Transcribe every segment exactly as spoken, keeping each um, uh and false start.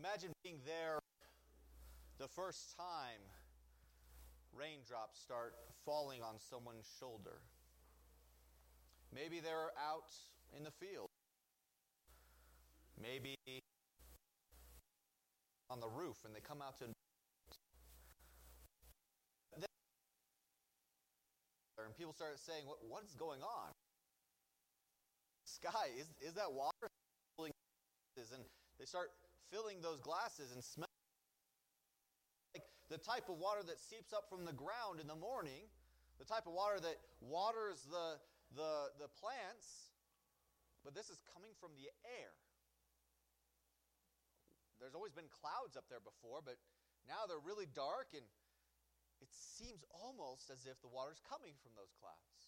Imagine being there the first time raindrops start falling on someone's shoulder. Maybe they're out in the field. Maybe on the roof and they come out to and people start saying, what, what is going on? Sky, is, is that water? And they start filling those glasses and smell like the type of water that seeps up from the ground in the morning, the type of water that waters the, the, the plants, but this is coming from the air. There's always been clouds up there before, but now they're really dark, and it seems almost as if the water's coming from those clouds.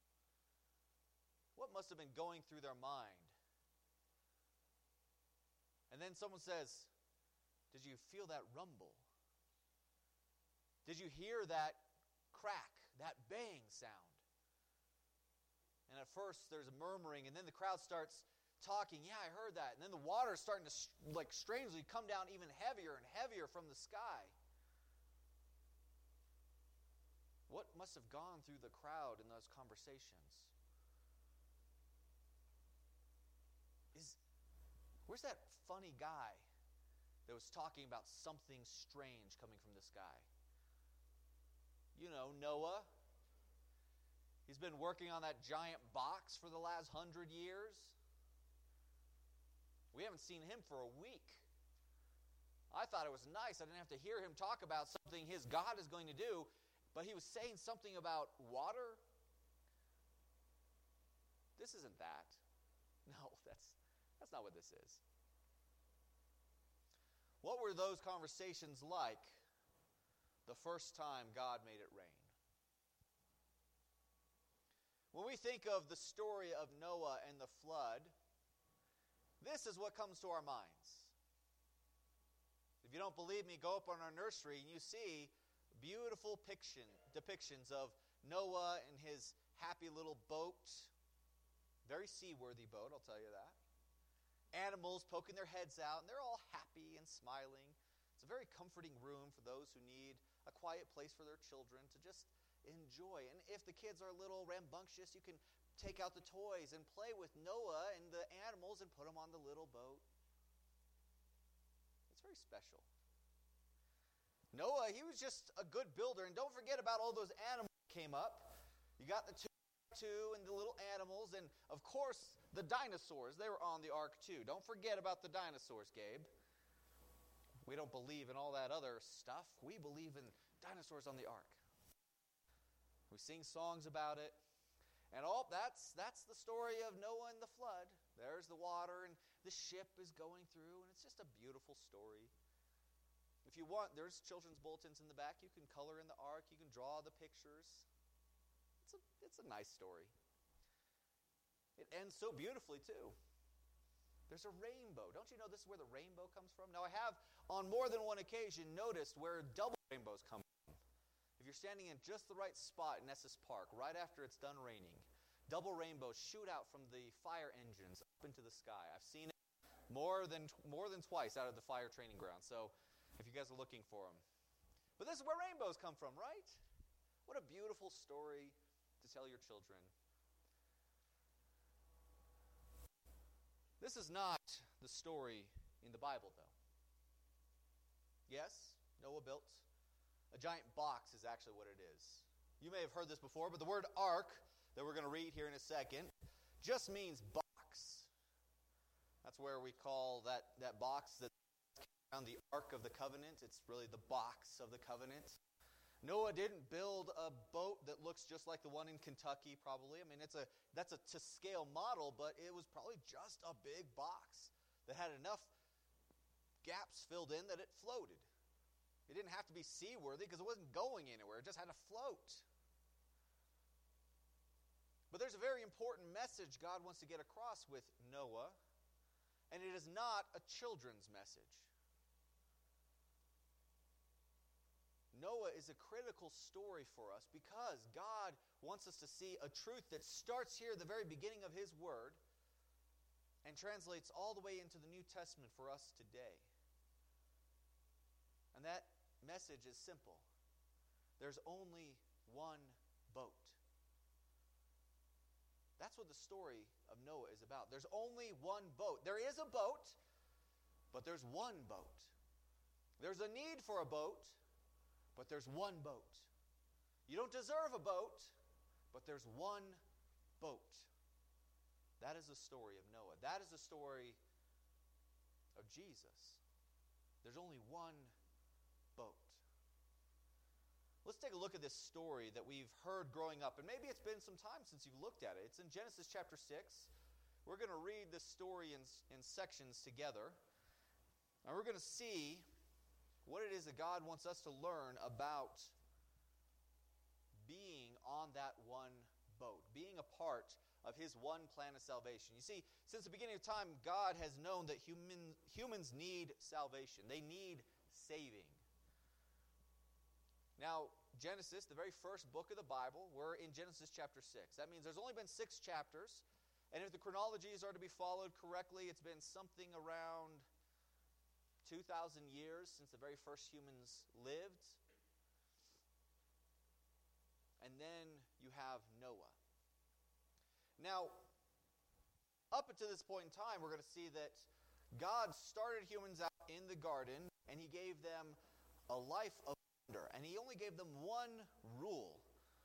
What must have been going through their mind? And then someone says, did you feel that rumble? Did you hear that crack, that bang sound? And at first there's a murmuring, and then the crowd starts talking, yeah, I heard that. And then the water is starting to like strangely come down even heavier and heavier from the sky. What must have gone through the crowd in those conversations? Is Where's that funny guy that was talking about something strange coming from the sky? You know, Noah. He's been working on that giant box for the last hundred years. We haven't seen him for a week. I thought it was nice. I didn't have to hear him talk about something his God is going to do, but he was saying something about water. This isn't that. No, that's that's not what this is. What were those conversations like the first time God made it rain? When we think of the story of Noah and the flood, this is what comes to our minds. If you don't believe me, go up on our nursery and you see beautiful piction, depictions of Noah and his happy little boat. Very seaworthy boat, I'll tell you that. Animals poking their heads out, and they're all happy and smiling. It's a very comforting room for those who need a quiet place for their children to just enjoy. And if the kids are a little rambunctious, you can take out the toys and play with Noah and the animals and put them on the little boat. It's very special. Noah, he was just a good builder. And don't forget about all those animals that came up. You got the two, two and the little animals. And, of course, the dinosaurs. They were on the ark, too. Don't forget about the dinosaurs, Gabe. We don't believe in all that other stuff. We believe in dinosaurs on the ark. We sing songs about it. And all that's that's the story of Noah and the flood. There's the water, and the ship is going through, and it's just a beautiful story. If you want, there's children's bulletins in the back. You can color in the ark. You can draw the pictures. It's a, it's a nice story. It ends so beautifully, too. There's a rainbow. Don't you know this is where the rainbow comes from? Now, I have, on more than one occasion, noticed where double rainbows come from. If you're standing in just the right spot in Estes Park, right after it's done raining, double rainbows shoot out from the fire engines up into the sky. I've seen it more than more than twice out of the fire training ground. So, if you guys are looking for them. But this is where rainbows come from, right? What a beautiful story to tell your children. This is not the story in the Bible, though. Yes, Noah built a giant box is actually what it is. You may have heard this before, but the word ark that we're going to read here in a second just means box. That's where we call that, that box that's around the Ark of the Covenant. It's really the box of the covenant. Noah didn't build a boat that looks just like the one in Kentucky, probably. I mean, it's a that's a to-scale model, but it was probably just a big box that had enough gaps filled in that it floated. It didn't have to be seaworthy because it wasn't going anywhere. It just had to float. But there's a very important message God wants to get across with Noah, and it is not a children's message. Noah is a critical story for us because God wants us to see a truth that starts here at the very beginning of His Word and translates all the way into the New Testament for us today. And that message is simple. There's only one boat. That's what the story of Noah is about. There's only one boat. There is a boat, but there's one boat. There's a need for a boat, but there's one boat. You don't deserve a boat, but there's one boat. That is the story of Noah. That is the story of Jesus. There's only one boat. Let's take a look at this story that we've heard growing up. And maybe it's been some time since you've looked at it. It's in Genesis chapter six. We're going to read this story in, in sections together. And we're going to see what it is that God wants us to learn about being on that one boat, being a part of His one plan of salvation. You see, since the beginning of time, God has known that human, humans need salvation. They need saving. Now, Genesis, the very first book of the Bible, we're in Genesis chapter six. That means there's only been six chapters. And if the chronologies are to be followed correctly, it's been something around two thousand years since the very first humans lived. And then you have Noah. Now, up until this point in time, we're going to see that God started humans out in the garden, and He gave them a life of wonder. And He only gave them one rule.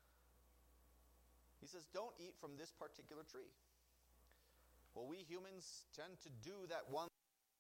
He says, don't eat from this particular tree. Well, we humans tend to do that one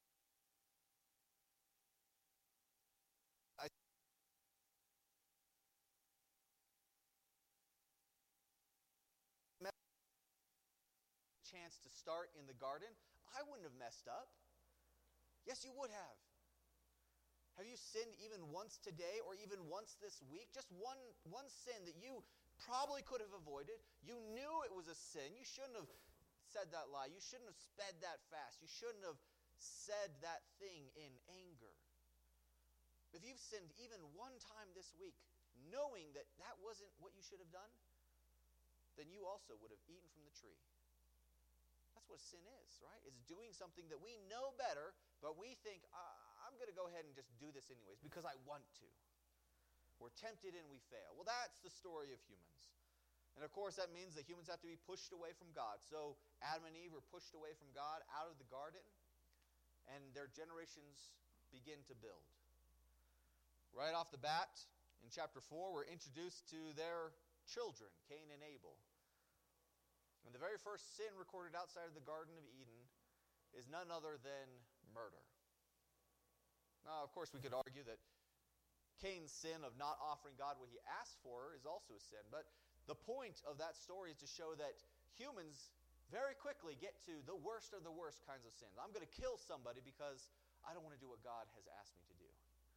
chance to start in the garden, I wouldn't have messed up. Yes, you would have. Have you sinned even once today or even once this week? Just one, one sin that you probably could have avoided. You knew it was a sin. You shouldn't have said that lie. You shouldn't have sped that fast. You shouldn't have said that thing in anger. If you've sinned even one time this week, knowing that that wasn't what you should have done, then you also would have eaten from the tree. That's what sin is, right? It's doing something that we know better, but we think, I'm going to go ahead and just do this anyways because I want to. We're tempted and we fail. Well, that's the story of humans. And of course, that means that humans have to be pushed away from God. So Adam and Eve were pushed away from God out of the garden, and their generations begin to build. Right off the bat, in chapter four, we're introduced to their children, Cain and Abel. And the very first sin recorded outside of the Garden of Eden is none other than murder. Now, of course, we could argue that Cain's sin of not offering God what he asked for is also a sin. But the point of that story is to show that humans very quickly get to the worst of the worst kinds of sins. I'm going to kill somebody because I don't want to do what God has asked me to do.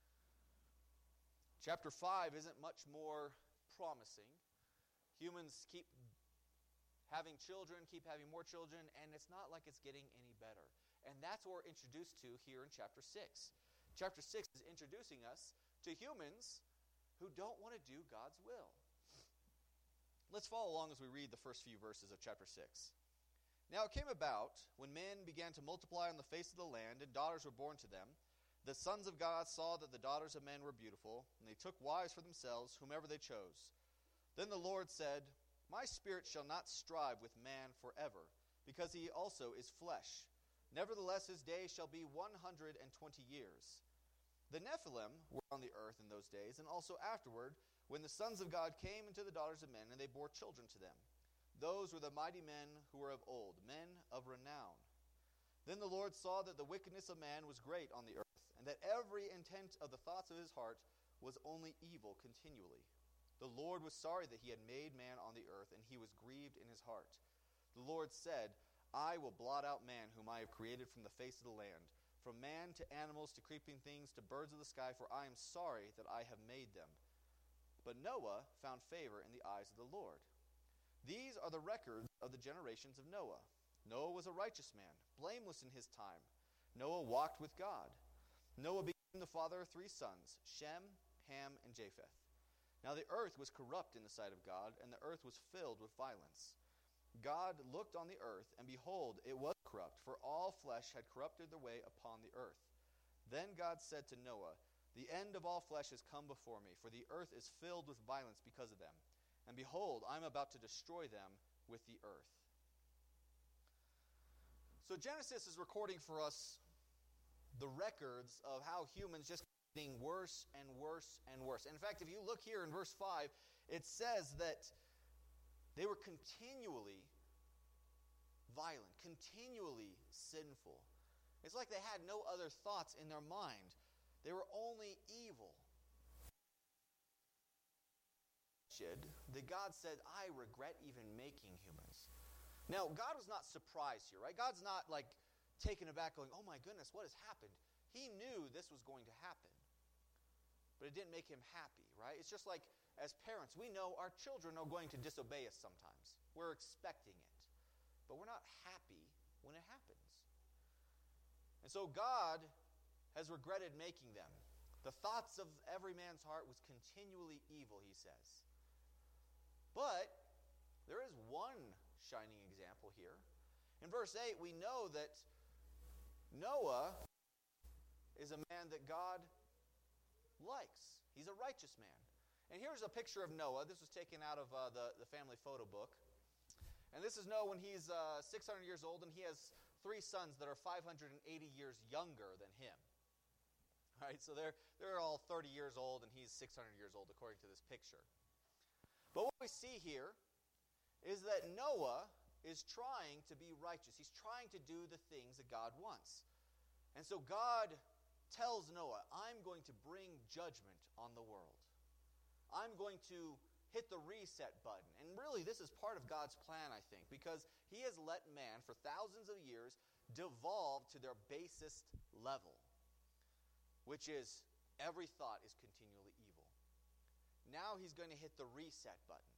Chapter five isn't much more promising. Humans keep having children, keep having more children, and it's not like it's getting any better. And that's what we're introduced to here in chapter six. Chapter six is introducing us to humans who don't want to do God's will. Let's follow along as we read the first few verses of chapter six. Now it came about, when men began to multiply on the face of the land, and daughters were born to them, the sons of God saw that the daughters of men were beautiful, and they took wives for themselves, whomever they chose. Then the Lord said, My spirit shall not strive with man forever, because he also is flesh. Nevertheless, his days shall be one hundred and twenty years. The Nephilim were on the earth in those days, and also afterward, when the sons of God came into the daughters of men, and they bore children to them. Those were the mighty men who were of old, men of renown. Then the Lord saw that the wickedness of man was great on the earth, and that every intent of the thoughts of his heart was only evil continually. The Lord was sorry that he had made man on the earth, and he was grieved in his heart. The Lord said, I will blot out man whom I have created from the face of the land, from man to animals to creeping things to birds of the sky, for I am sorry that I have made them. But Noah found favor in the eyes of the Lord. These are the records of the generations of Noah. Noah was a righteous man, blameless in his time. Noah walked with God. Noah became the father of three sons, Shem, Ham, and Japheth. Now the earth was corrupt in the sight of God, and the earth was filled with violence. God looked on the earth, and behold, it was corrupt, for all flesh had corrupted their way upon the earth. Then God said to Noah, The end of all flesh has come before me, for the earth is filled with violence because of them. And behold, I am about to destroy them with the earth. So Genesis is recording for us the records of how humans just keep getting worse and worse and worse. And in fact, if you look here in verse five, it says that they were continually violent, continually sinful. It's like they had no other thoughts in their mind. They were only evil. That God said, I regret even making humans. Now, God was not surprised here, right? God's not like taken aback going, oh my goodness, what has happened? He knew this was going to happen. But it didn't make him happy, right? It's just like as parents, we know our children are going to disobey us sometimes. We're expecting it. But we're not happy when it happens. And so God has regretted making them. The thoughts of every man's heart was continually evil, he says. But there is one shining example here. In verse eight, we know that Noah is a man that God likes. He's a righteous man. And here's a picture of Noah. This was taken out of uh, the, the family photo book. And this is Noah when he's uh, six hundred years old, and he has three sons that are five hundred eighty years younger than him. All right, so they're, they're all thirty years old, and he's six hundred years old, according to this picture. But what we see here is that Noah is trying to be righteous. He's trying to do the things that God wants. And so God tells Noah, I'm going to bring judgment on the world. I'm going to hit the reset button. And really, this is part of God's plan, I think, because he has let man, for thousands of years, devolve to their basest level, which is every thought is continually evil. Now he's going to hit the reset button.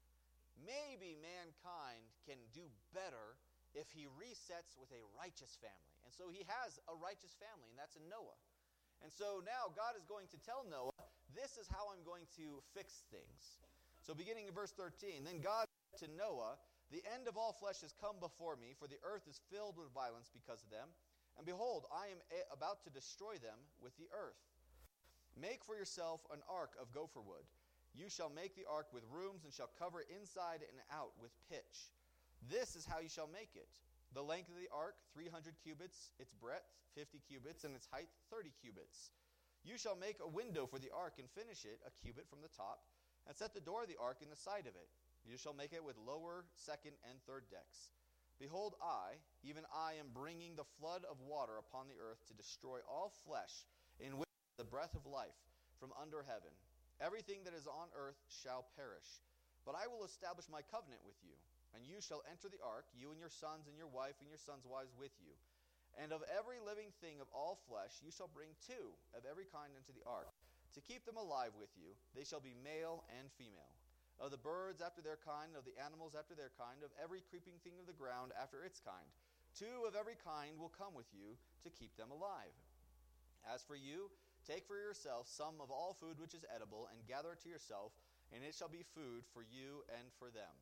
Maybe mankind can do better if he resets with a righteous family. And so he has a righteous family, and that's in Noah. And so now God is going to tell Noah, this is how I'm going to fix things. So beginning in verse thirteen, then God said to Noah, the end of all flesh has come before me, for the earth is filled with violence because of them. And behold, I am a- about to destroy them with the earth. Make for yourself an ark of gopher wood. You shall make the ark with rooms and shall cover it inside and out with pitch. This is how you shall make it. The length of the ark, three hundred cubits, its breadth, fifty cubits, and its height, thirty cubits. You shall make a window for the ark and finish it a cubit from the top, and set the door of the ark in the side of it. You shall make it with lower, second, and third decks. Behold, I, even I, am bringing the flood of water upon the earth to destroy all flesh in which is the breath of life from under heaven. Everything that is on earth shall perish. But I will establish my covenant with you, and you shall enter the ark, you and your sons and your wife and your sons' wives with you. And of every living thing of all flesh you shall bring two of every kind into the ark, to keep them alive with you. They shall be male and female. Of the birds after their kind, of the animals after their kind, of every creeping thing of the ground after its kind. Two of every kind will come with you to keep them alive. As for you, take for yourself some of all food which is edible, and gather it to yourself, and it shall be food for you and for them.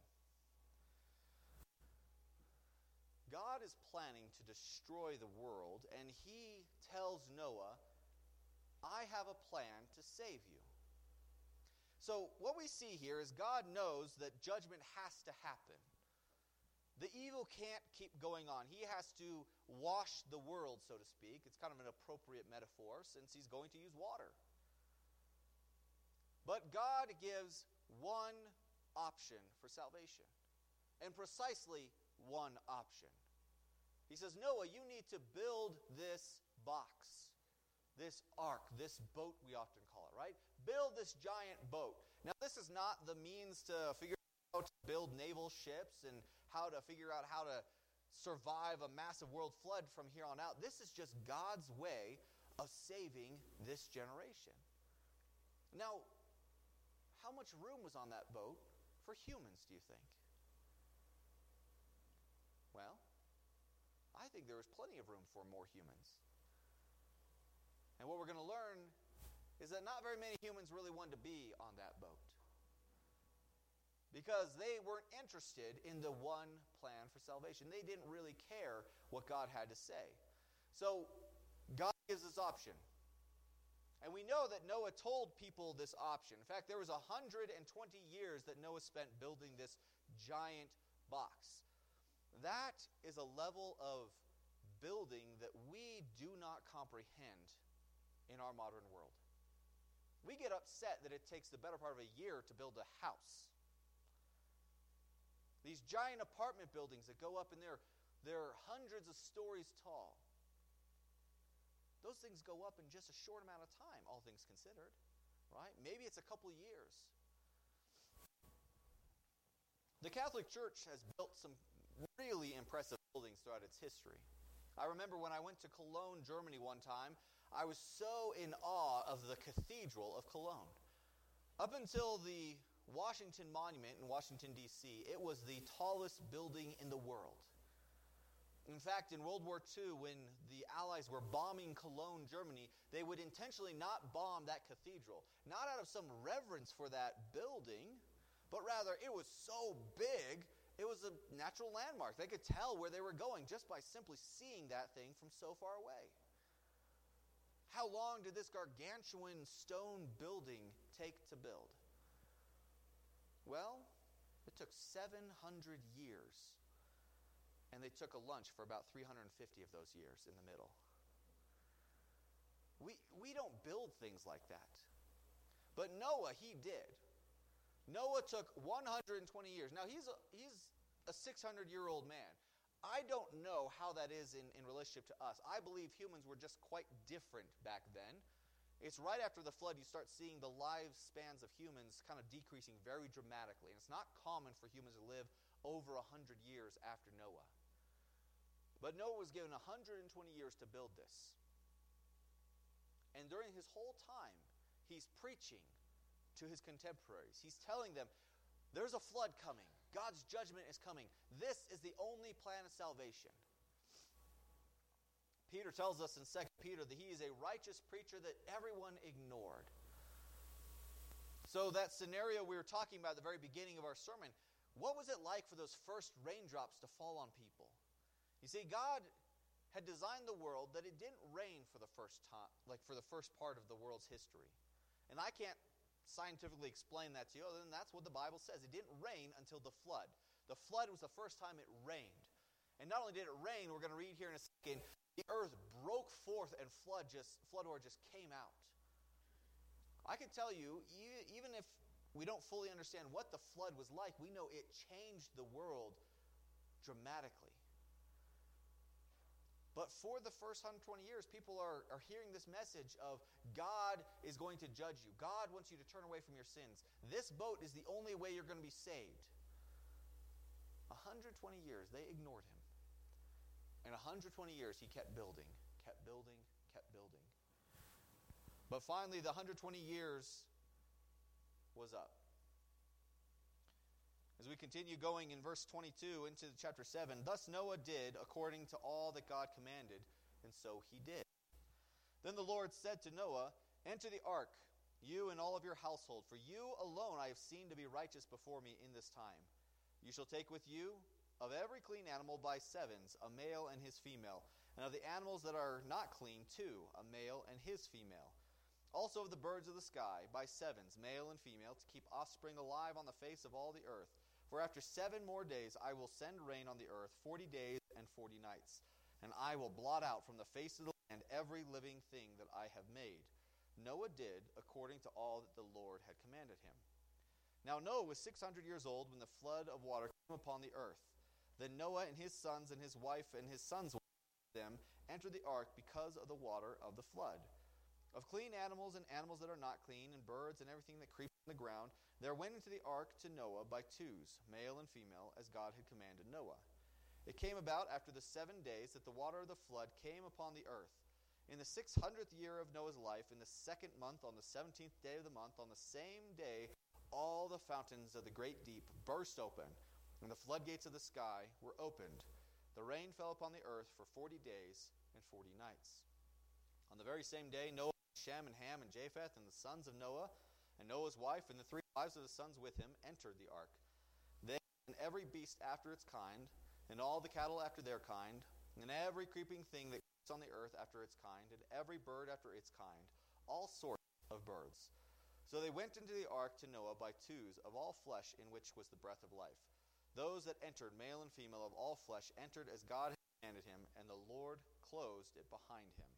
God is planning to destroy the world, and he tells Noah, I have a plan to save you. So what we see here is God knows that judgment has to happen. The evil can't keep going on. He has to wash the world, so to speak. It's kind of an appropriate metaphor since he's going to use water. But God gives one option for salvation, and precisely one option. He says, Noah, you need to build this box, this ark, this boat we often call it, right? Build this giant boat. Now, this is not the means to figure out how to build naval ships and how to figure out how to survive a massive world flood from here on out. This is just God's way of saving this generation. Now, how much room was on that boat for humans, do you think? Well, I think there was plenty of room for more humans. And what we're going to learn is that not very many humans really wanted to be on that boat, because they weren't interested in the one plan for salvation. They didn't really care what God had to say. So God gives this option. And we know that Noah told people this option. In fact, there was one hundred twenty years that Noah spent building this giant box. That is a level of building that we do not comprehend in our modern world. We get upset that it takes the better part of a year to build a house. These giant apartment buildings that go up and they're, they're hundreds of stories tall. Those things go up in just a short amount of time, all things considered, right? Maybe it's a couple years. The Catholic Church has built some really impressive buildings throughout its history. I remember when I went to Cologne, Germany one time, I was so in awe of the Cathedral of Cologne. Up until the Washington Monument in Washington, D C, it was the tallest building in the world. In fact, in World War Two, when the Allies were bombing Cologne, Germany, they would intentionally not bomb that cathedral. Not out of some reverence for that building, but rather it was so big, it was a natural landmark. They could tell where they were going just by simply seeing that thing from so far away. How long did this gargantuan stone building take to build? Well, it took seven hundred years. And they took a lunch for about three hundred fifty of those years in the middle. We, we don't build things like that. But Noah, he did. Noah took one hundred twenty years. Now, he's a, he's a six hundred year old man. I don't know how that is in, in relationship to us. I believe humans were just quite different back then. It's right after the flood you start seeing the lifespans of humans kind of decreasing very dramatically. And it's not common for humans to live over one hundred years after Noah. But Noah was given one hundred twenty years to build this. And during his whole time, he's preaching to his contemporaries. He's telling them, there's a flood coming. God's judgment is coming. This is the only plan of salvation. Peter tells us in Second Peter that he is a righteous preacher that everyone ignored. So that scenario we were talking about at the very beginning of our sermon, what was it like for those first raindrops to fall on people? You see, God had designed the world that it didn't rain for the first time, like for the first part of the world's history. And I can't scientifically explain that to you, other than that's what the Bible says. It didn't rain until the flood. The flood was the first time it rained. And not only did it rain, we're going to read here in a second, the earth broke forth and flood just flood water just came out. I can tell you, even if we don't fully understand what the flood was like, we know it changed the world dramatically. But for the first one hundred twenty years, people are, are hearing this message of God is going to judge you. God wants you to turn away from your sins. This boat is the only way you're going to be saved. one hundred twenty years, they ignored him. And one hundred twenty years, he kept building, kept building, kept building. But finally, the one hundred twenty years was up. As we continue going in verse twenty-two into chapter seven, thus Noah did according to all that God commanded, and so he did. Then the Lord said to Noah, enter the ark, you and all of your household, for you alone I have seen to be righteous before me in this time. You shall take with you of every clean animal by sevens, a male and his female, and of the animals that are not clean, two, a male and his female. Also of the birds of the sky, by sevens, male and female, to keep offspring alive on the face of all the earth. For after seven more days I will send rain on the earth, forty days and forty nights. And I will blot out from the face of the land every living thing that I have made. Noah did according to all that the Lord had commanded him. Now Noah was six hundred years old when the flood of water came upon the earth. Then Noah and his sons and his wife and his sons' wives them entered the ark because of the water of the flood. Of clean animals and animals that are not clean, and birds and everything that creeps on the ground, there went into the ark to Noah by twos, male and female, as God had commanded Noah. It came about after the seven days that the water of the flood came upon the earth. In the six hundredth year of Noah's life, in the second month, on the seventeenth day of the month, on the same day, all the fountains of the great deep burst open, and the floodgates of the sky were opened. The rain fell upon the earth for forty days and forty nights. On the very same day, Noah, Shem, and Ham, and Japheth, and the sons of Noah, and Noah's wife, and the three wives of the sons with him, entered the ark. They and every beast after its kind, and all the cattle after their kind, and every creeping thing that creeps on the earth after its kind, and every bird after its kind, all sorts of birds. So they went into the ark to Noah by twos of all flesh in which was the breath of life. Those that entered, male and female of all flesh, entered as God had commanded him, and the Lord closed it behind him.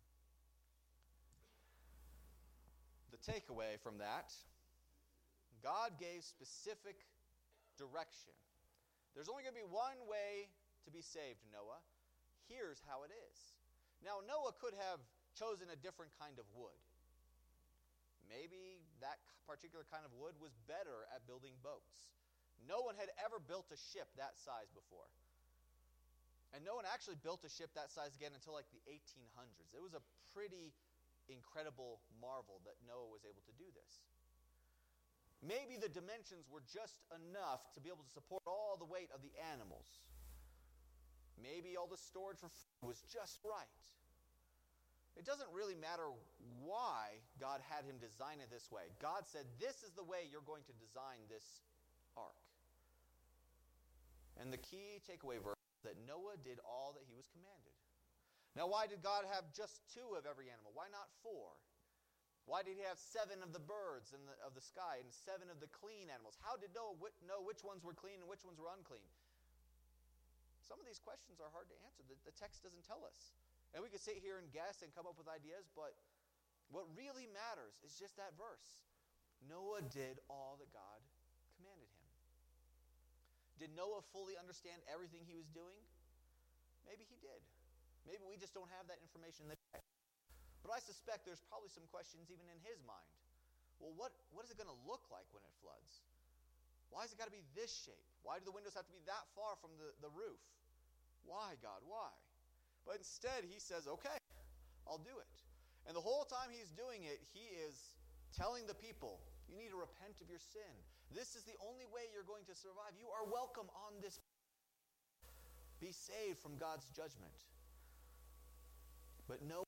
The takeaway from that, God gave specific direction. There's only going to be one way to be saved, Noah. Here's how it is. Now, Noah could have chosen a different kind of wood. Maybe that particular kind of wood was better at building boats. No one had ever built a ship that size before. And no one actually built a ship that size again until like the eighteen hundreds. It was a pretty incredible marvel that Noah was able to do this. Maybe the dimensions were just enough to be able to support all the weight of the animals. Maybe all the storage for food was just right. It doesn't really matter why God had him design it this way. God said, this is the way you're going to design this ark. And the key takeaway verse is that Noah did all that he was commanded. Now, why did God have just two of every animal? Why not four? Why did he have seven of the birds in the, of the sky and seven of the clean animals? How did Noah know which ones were clean and which ones were unclean? Some of these questions are hard to answer. The, the text doesn't tell us. And we could sit here and guess and come up with ideas, but what really matters is just that verse. Noah did all that God commanded him. Did Noah fully understand everything he was doing? Maybe he did. Maybe we just don't have that information in the text. But I suspect there's probably some questions even in his mind. Well, what, what is it going to look like when it floods? Why has it got to be this shape? Why do the windows have to be that far from the, the roof? Why, God, why? But instead, he says, okay, I'll do it. And the whole time he's doing it, he is telling the people, you need to repent of your sin. This is the only way you're going to survive. You are welcome on this. Be saved from God's judgment. But no,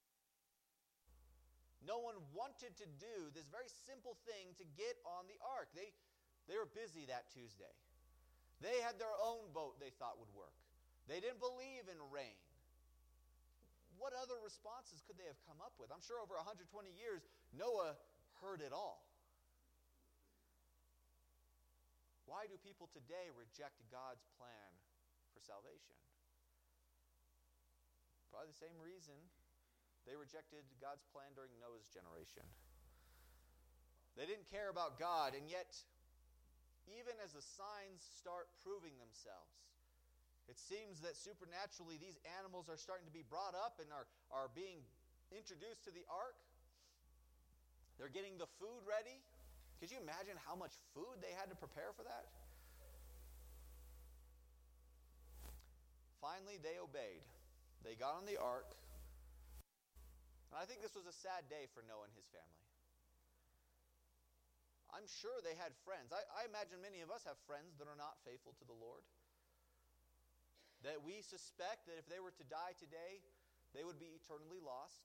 no one wanted to do this very simple thing to get on the ark. They, they were busy that Tuesday. They had their own boat they thought would work. They didn't believe in rain. What other responses could they have come up with? I'm sure over one hundred twenty years, Noah heard it all. Why do people today reject God's plan for salvation? Probably the same reason they rejected God's plan during Noah's generation. They didn't care about God, and yet, even as the signs start proving themselves, it seems that supernaturally these animals are starting to be brought up and are, are being introduced to the ark. They're getting the food ready. Could you imagine how much food they had to prepare for that? Finally, they obeyed. They got on the ark. And I think this was a sad day for Noah and his family. I'm sure they had friends. I, I imagine many of us have friends that are not faithful to the Lord. That we suspect that if they were to die today, they would be eternally lost.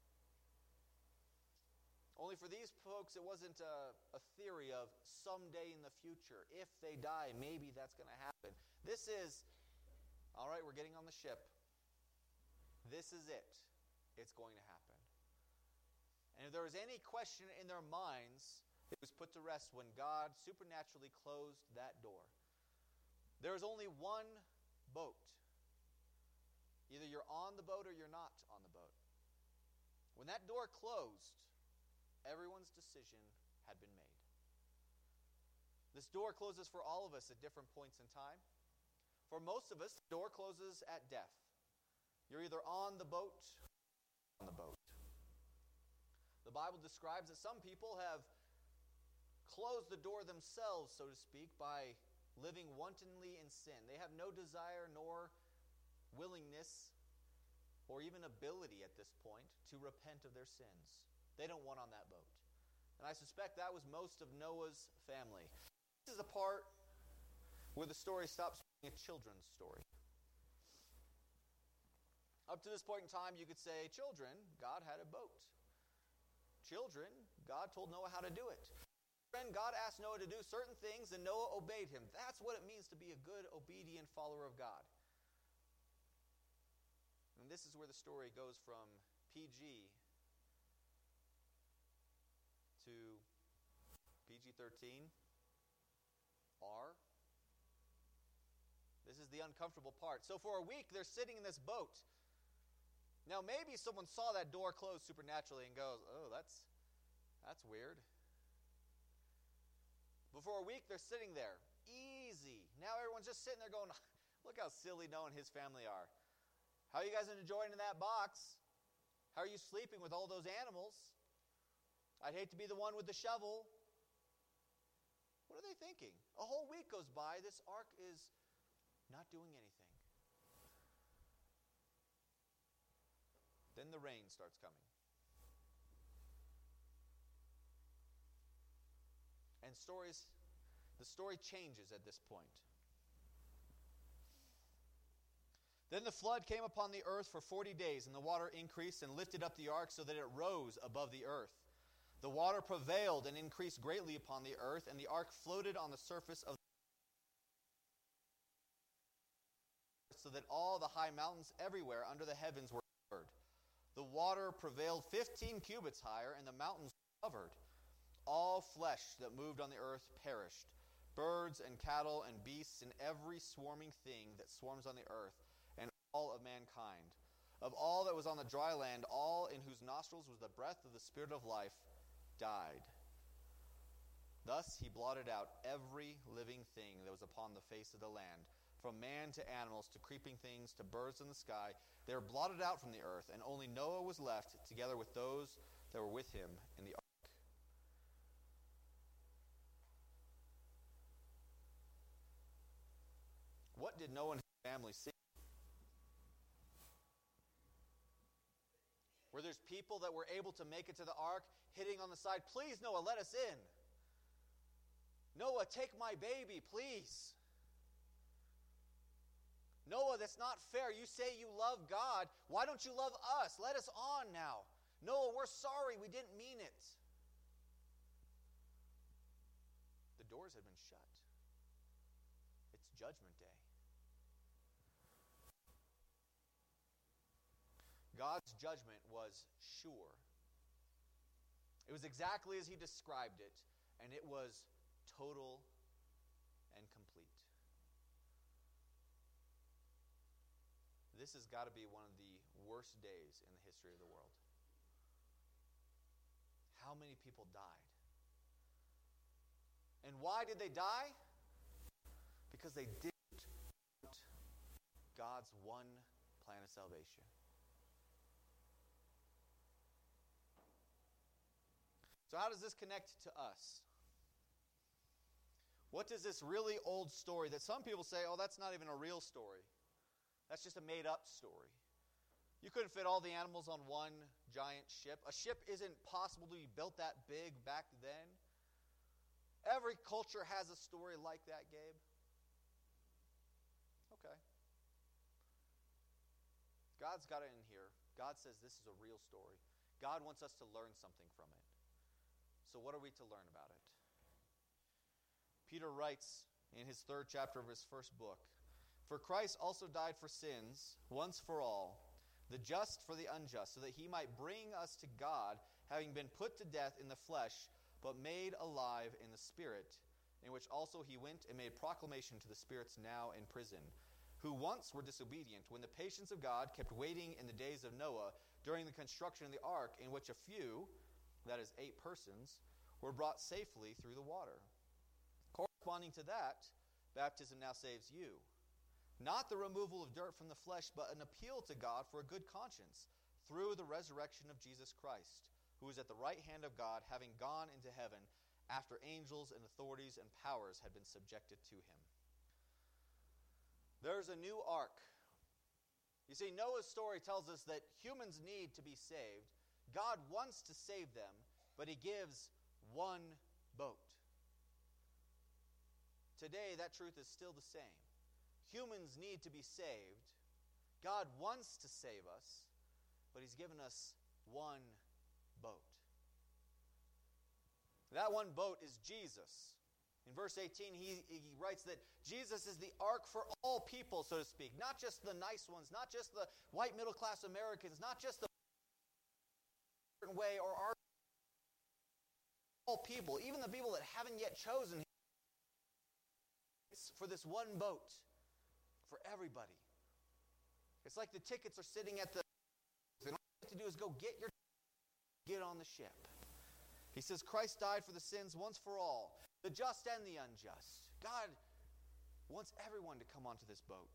Only for these folks, it wasn't a, a theory of someday in the future, if they die, maybe that's going to happen. This is, all right, we're getting on the ship. This is it. It's going to happen. And if there was any question in their minds, it was put to rest when God supernaturally closed that door. There is only one boat. Either you're on the boat or you're not on the boat. When that door closed, everyone's decision had been made. This door closes for all of us at different points in time. For most of us, the door closes at death. You're either on the boat or on the boat. The Bible describes that some people have closed the door themselves, so to speak, by living wantonly in sin. They have no desire nor willingness or even ability at this point to repent of their sins. They don't want on that boat. And I suspect that was most of Noah's family. This is the part where the story stops being a children's story. Up to this point in time, you could say, children, God had a boat. Children, God told Noah how to do it. Children, God asked Noah to do certain things, and Noah obeyed him. That's what it means to be a good, obedient follower of God. And this is where the story goes from P G to P G thirteen, R. This is the uncomfortable part. So for a week, they're sitting in this boat. Now, maybe someone saw that door close supernaturally and goes, oh, that's, that's weird. But for a week, they're sitting there. Easy. Now everyone's just sitting there going, look how silly Noah and his family are. How are you guys enjoying in that box? How are you sleeping with all those animals? I'd hate to be the one with the shovel. What are they thinking? A whole week goes by. This ark is not doing anything. Then the rain starts coming. And stories, the story changes at this point. Then the flood came upon the earth for forty days, and the water increased and lifted up the ark so that it rose above the earth. The water prevailed and increased greatly upon the earth, and the ark floated on the surface of the earth, so that all the high mountains everywhere under the heavens were covered. The water prevailed fifteen cubits higher, and the mountains were covered. All flesh that moved on the earth perished, birds and cattle and beasts and every swarming thing that swarms on the earth, and all of mankind. Of all that was on the dry land, all in whose nostrils was the breath of the Spirit of life, died. Thus he blotted out every living thing that was upon the face of the land, from man to animals to creeping things to birds in the sky. They were blotted out from the earth, and only Noah was left, together with those that were with him in the ark. What did Noah and his family see? Where there's people that were able to make it to the ark, hitting on the side, please, Noah, let us in. Noah, take my baby, please. Noah, that's not fair. You say you love God. Why don't you love us? Let us on now. Noah, we're sorry. We didn't mean it. The doors had been shut. It's Judgment Day. God's judgment was sure. It was exactly as he described it, and it was total and complete. This has got to be one of the worst days in the history of the world. How many people died? And why did they die? Because they didn't want God's one plan of salvation. So how does this connect to us? What does this really old story that some people say, oh, that's not even a real story. That's just a made-up story. You couldn't fit all the animals on one giant ship. A ship isn't possible to be built that big back then. Every culture has a story like that, Gabe. Okay. God's got it in here. God says this is a real story. God wants us to learn something from it. So what are we to learn about it? Peter writes in his third chapter of his first book, "For Christ also died for sins, once for all, the just for the unjust, so that he might bring us to God, having been put to death in the flesh, but made alive in the Spirit, in which also he went and made proclamation to the spirits now in prison, who once were disobedient, when the patience of God kept waiting in the days of Noah, during the construction of the ark, in which a few, that is eight persons, were brought safely through the water. Corresponding to that, baptism now saves you. Not the removal of dirt from the flesh, but an appeal to God for a good conscience, through the resurrection of Jesus Christ, who is at the right hand of God, having gone into heaven, after angels and authorities and powers had been subjected to him." There's a new ark. You see, Noah's story tells us that humans need to be saved. God wants to save them, but he gives one boat. Today, that truth is still the same. Humans need to be saved. God wants to save us, but he's given us one boat. That one boat is Jesus. In verse eighteen, he, he writes that Jesus is the ark for all people, so to speak. Not just the nice ones, not just the white middle-class Americans, not just the way or our all people, even the people that haven't yet chosen him, for this one boat, for everybody. It's like the tickets are sitting at the, and all you have to do is go get your, get on the ship. He says, Christ died for the sins once for all, the just and the unjust. God wants everyone to come onto this boat.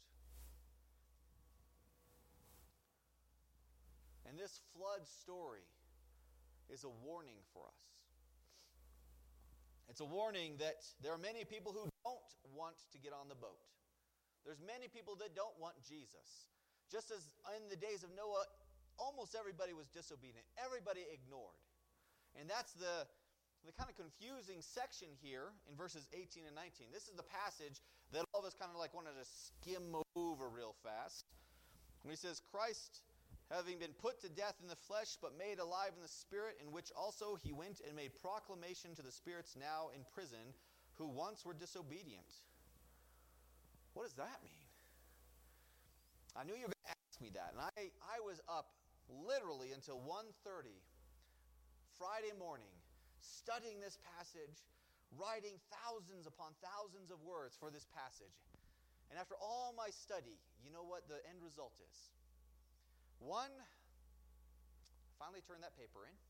And this flood story is a warning for us. It's a warning that there are many people who don't want to get on the boat. There's many people that don't want Jesus. Just as in the days of Noah, almost everybody was disobedient. Everybody ignored. And that's the, the kind of confusing section here in verses eighteen and nineteen. This is the passage that all of us kind of like wanted to skim over real fast. When he says, Christ, having been put to death in the flesh, but made alive in the Spirit, in which also he went and made proclamation to the spirits now in prison, who once were disobedient. What does that mean? I knew you were going to ask me that. And I, I was up literally until one thirty Friday morning, studying this passage, writing thousands upon thousands of words for this passage. And after all my study, you know what the end result is? One, finally turned that paper in.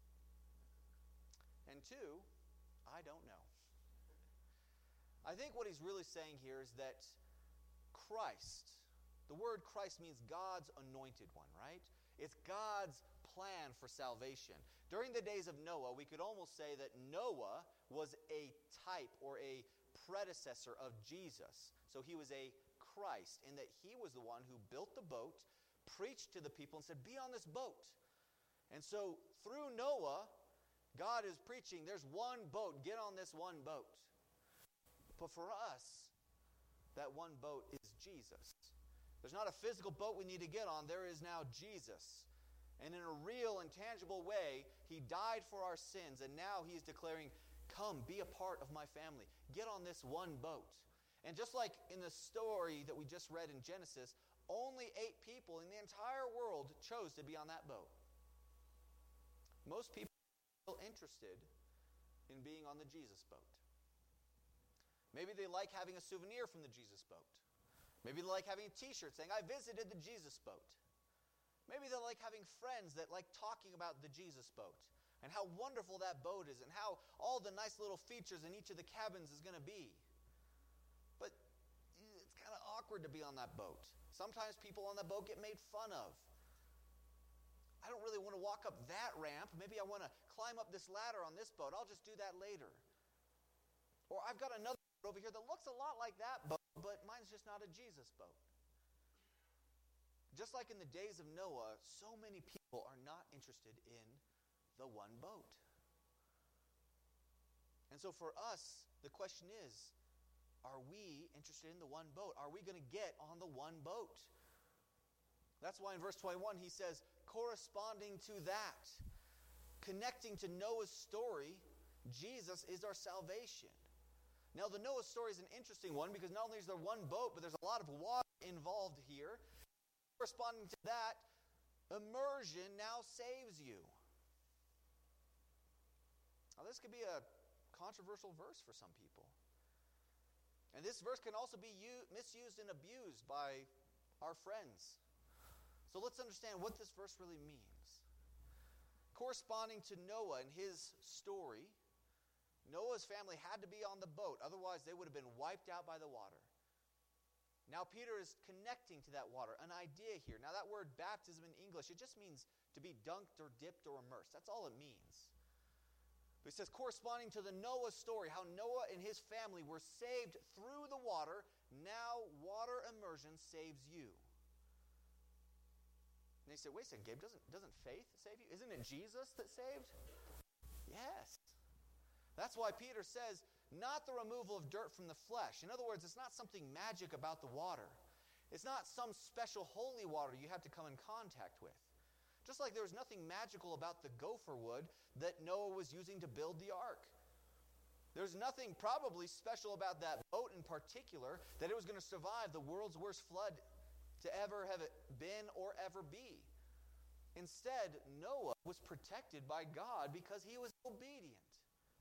And two, I don't know. I think what he's really saying here is that Christ, the word Christ means God's anointed one, right? It's God's plan for salvation. During the days of Noah, we could almost say that Noah was a type or a predecessor of Jesus. So he was a Christ in that he was the one who built the boat, preached to the people, and said, be on this boat. And so through Noah, God is preaching, there's one boat, get on this one boat. But for us, that one boat is Jesus. There's not a physical boat we need to get on, there is now Jesus. And in a real and tangible way, he died for our sins, and now he's declaring, come, be a part of my family. Get on this one boat. And just like in the story that we just read in Genesis, only eight people in the entire world chose to be on that boat. Most people are still interested in being on the Jesus boat. Maybe they like having a souvenir from the Jesus boat. Maybe they like having a t-shirt saying, I visited the Jesus boat. Maybe they like having friends that like talking about the Jesus boat and how wonderful that boat is and how all the nice little features in each of the cabins is going to be. But it's kind of awkward to be on that boat. Sometimes people on the boat get made fun of. I don't really want to walk up that ramp. Maybe I want to climb up this ladder on this boat. I'll just do that later. Or I've got another boat over here that looks a lot like that boat, but mine's just not a Jesus boat. Just like in the days of Noah, so many people are not interested in the one boat. And so for us, the question is, are we interested in the one boat? Are we going to get on the one boat? That's why in verse twenty-one he says, corresponding to that, connecting to Noah's story, Jesus is our salvation. Now the Noah story is an interesting one because not only is there one boat, but there's a lot of water involved here. Corresponding to that, immersion now saves you. Now this could be a controversial verse for some people. And this verse can also be u- misused and abused by our friends. So let's understand what this verse really means. Corresponding to Noah and his story, Noah's family had to be on the boat, otherwise they would have been wiped out by the water. Now Peter is connecting to that water, an idea here. Now that word baptism in English, it just means to be dunked or dipped or immersed. That's all it means. But he says corresponding to the Noah story, how Noah and his family were saved through the water, now water immersion saves you. And they say, wait a second, Gabe, doesn't, doesn't faith save you? Isn't it Jesus that saved? Yes. That's why Peter says, not the removal of dirt from the flesh. In other words, it's not something magic about the water. It's not some special holy water you have to come in contact with. Just like there was nothing magical about the gopher wood that Noah was using to build the ark. There's nothing probably special about that boat in particular that it was going to survive the world's worst flood to ever have it been or ever be. Instead, Noah was protected by God because he was obedient.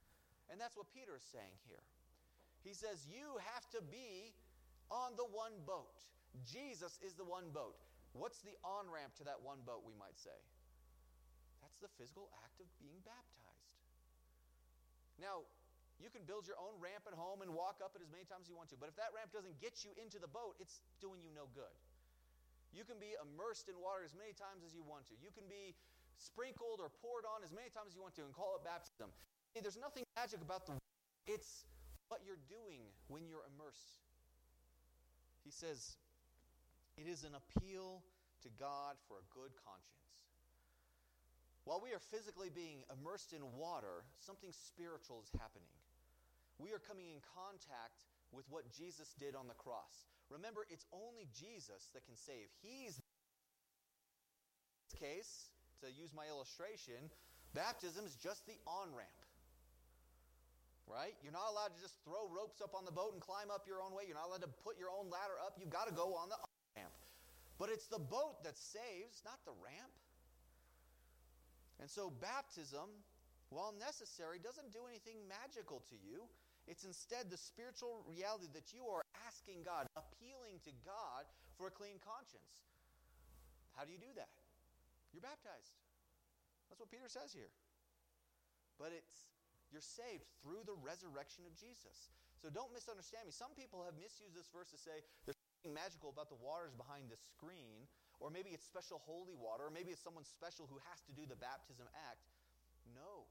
And that's what Peter is saying here. He says, you have to be on the one boat. Jesus is the one boat. What's the on-ramp to that one boat, we might say? That's the physical act of being baptized. Now, you can build your own ramp at home and walk up it as many times as you want to, but if that ramp doesn't get you into the boat, it's doing you no good. You can be immersed in water as many times as you want to. You can be sprinkled or poured on as many times as you want to and call it baptism. See, there's nothing magic about the water. It's what you're doing when you're immersed. He says, it is an appeal to God for a good conscience. While we are physically being immersed in water, something spiritual is happening. We are coming in contact with what Jesus did on the cross. Remember, it's only Jesus that can save. He's, in this case, to use my illustration, baptism is just the on-ramp. Right? You're not allowed to just throw ropes up on the boat and climb up your own way. You're not allowed to put your own ladder up. You've got to go on the on-ramp. But it's the boat that saves, not the ramp. And so baptism, while necessary, doesn't do anything magical to you. It's instead the spiritual reality that you are asking God, appealing to God for a clean conscience. How do you do that? You're baptized. That's what Peter says here. But it's you're saved through the resurrection of Jesus. So don't misunderstand me. Some people have misused this verse to say there's something magical about the waters behind the screen, or maybe it's special holy water, or maybe it's someone special who has to do the baptism act. No.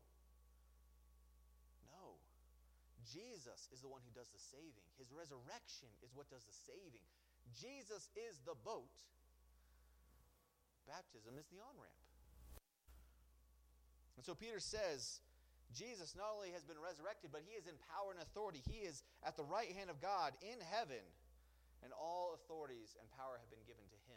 No. Jesus is the one who does the saving. His resurrection is what does the saving. Jesus is the boat. Baptism is the on-ramp. And so Peter says, Jesus not only has been resurrected, but he is in power and authority. He is at the right hand of God in heaven, and all authorities and power have been given to him.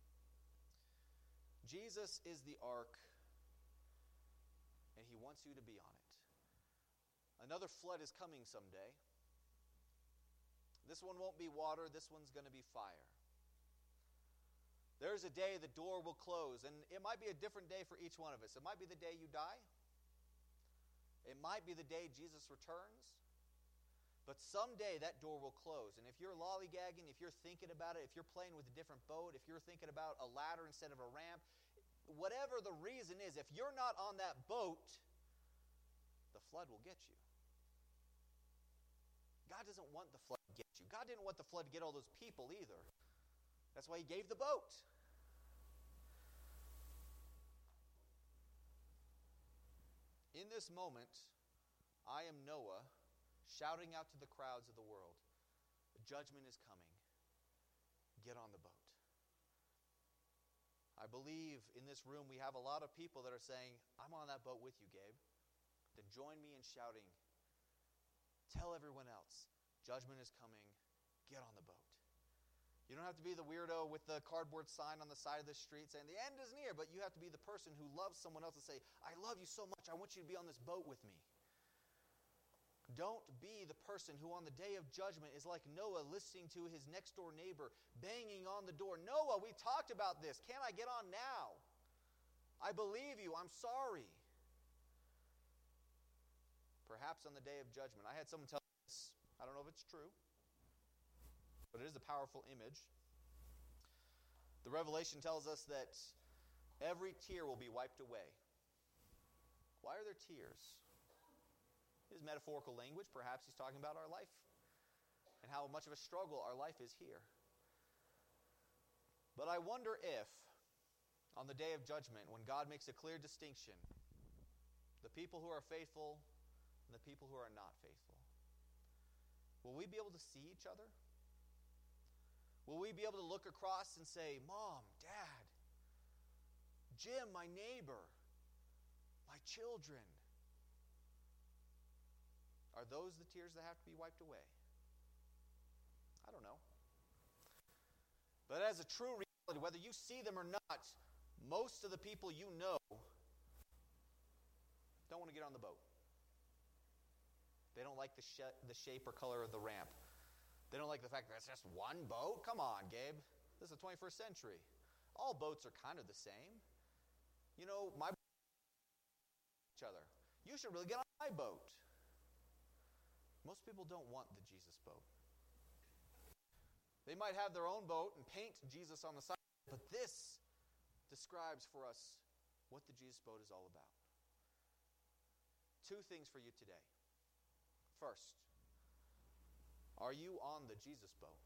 Jesus is the ark, and he wants you to be on it. Another flood is coming someday. This one won't be water. This one's going to be fire. There's a day the door will close, and it might be a different day for each one of us. It might be the day you die. It might be the day Jesus returns. But someday that door will close. And if you're lollygagging, if you're thinking about it, if you're playing with a different boat, if you're thinking about a ladder instead of a ramp, whatever the reason is, if you're not on that boat, the flood will get you. God doesn't want the flood to get you. God didn't want the flood to get all those people either. That's why he gave the boat. In this moment, I am Noah shouting out to the crowds of the world, the judgment is coming. Get on the boat. I believe in this room we have a lot of people that are saying, I'm on that boat with you, Gabe. Then join me in shouting. Tell everyone else, judgment is coming. Get on the boat. You don't have to be the weirdo with the cardboard sign on the side of the street saying the end is near, but you have to be the person who loves someone else and say, I love you so much, I want you to be on this boat with me. Don't be the person who on the day of judgment is like Noah listening to his next door neighbor banging on the door. Noah, we talked about this. Can I get on now? I believe you. I'm sorry. Perhaps on the day of judgment. I had someone tell me this. I don't know if it's true, but it is a powerful image. The Revelation tells us that every tear will be wiped away. Why are there tears? His metaphorical language, perhaps he's talking about our life and how much of a struggle our life is here. But I wonder if, on the day of judgment, when God makes a clear distinction, the people who are faithful and the people who are not faithful, will we be able to see each other? Will we be able to look across and say, Mom, Dad, Jim, my neighbor, my children? Are those the tears that have to be wiped away? I don't know. But as a true reality, whether you see them or not, most of the people you know don't want to get on the boat. They don't like the, sh- the shape or color of the ramp. They don't like the fact that it's just one boat. Come on, Gabe. This is the twenty-first century. All boats are kind of the same. You know, my each other. You should really get on my boat. Most people don't want the Jesus boat. They might have their own boat and paint Jesus on the side, but this describes for us what the Jesus boat is all about. Two things for you today. First, are you on the Jesus boat?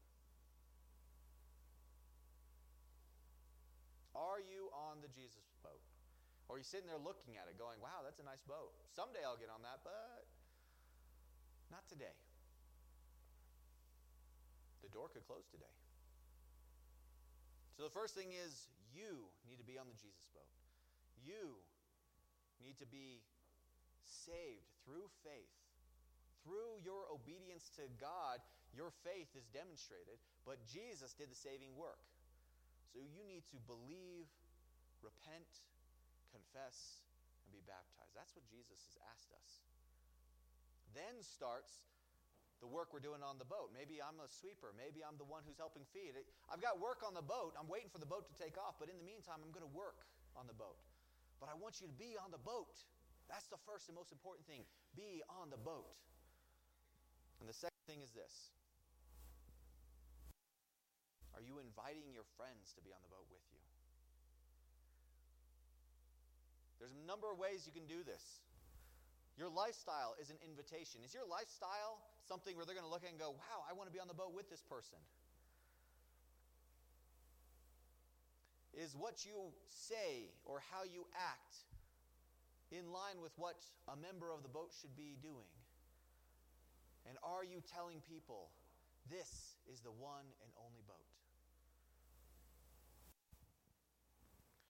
Are you on the Jesus boat? Or are you sitting there looking at it going, wow, that's a nice boat. Someday I'll get on that, but not today. The door could close today. So the first thing is you need to be on the Jesus boat. You need to be saved through faith. Through your obedience to God, your faith is demonstrated, but Jesus did the saving work. So you need to believe, repent, confess, and be baptized. That's what Jesus has asked us. Then starts the work we're doing on the boat. Maybe I'm a sweeper. Maybe I'm the one who's helping feed. I've got work on the boat. I'm waiting for the boat to take off, but in the meantime, I'm going to work on the boat. But I want you to be on the boat. That's the first and most important thing. Be on the boat. And the second thing is this. Are you inviting your friends to be on the boat with you? There's a number of ways you can do this. Your lifestyle is an invitation. Is your lifestyle something where they're going to look at it and go, wow, I want to be on the boat with this person? Is what you say or how you act in line with what a member of the boat should be doing? And are you telling people, this is the one and only boat?